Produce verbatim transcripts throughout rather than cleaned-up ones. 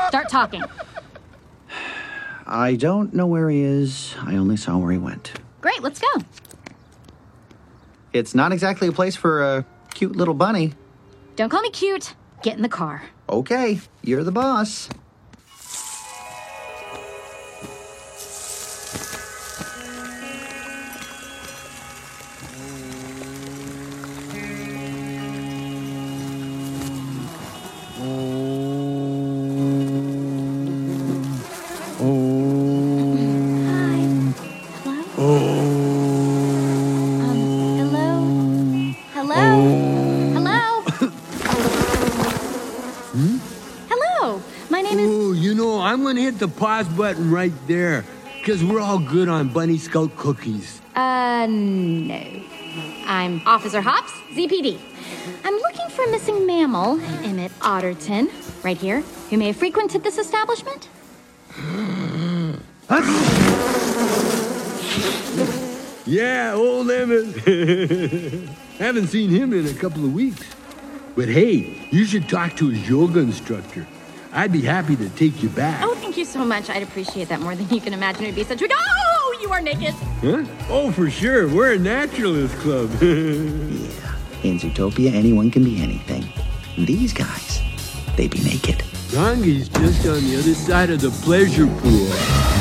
Start talking. I don't know where he is. I only saw where he went. Great, let's go. It's not exactly a place for a cute little bunny. Don't call me cute. Get in the car. Okay, you're the boss. The pause button right there, because we're all good on Bunny Scout cookies. Uh, no. I'm Officer Hops, Z P D. I'm looking for a missing mammal, Emmett Otterton, right here, who may have frequented this establishment. Yeah, old Emmett. Haven't seen him in a couple of weeks. But hey, you should talk to his yoga instructor. I'd be happy to take you back. Oh, thank you so much. I'd appreciate that more than you can imagine. It'd be such a... Oh, you are naked. Huh? Oh, for sure. We're a naturalist club. Yeah. In Zootopia, anyone can be anything. These guys, they be naked. Dongi's just on the other side of the pleasure pool.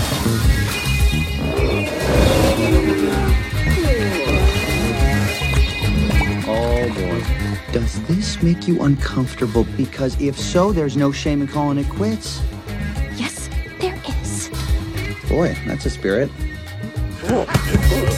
Oh, boy. Does this make you uncomfortable? Because if so, there's no shame in calling it quits. Yes, there is. Boy, that's a spirit.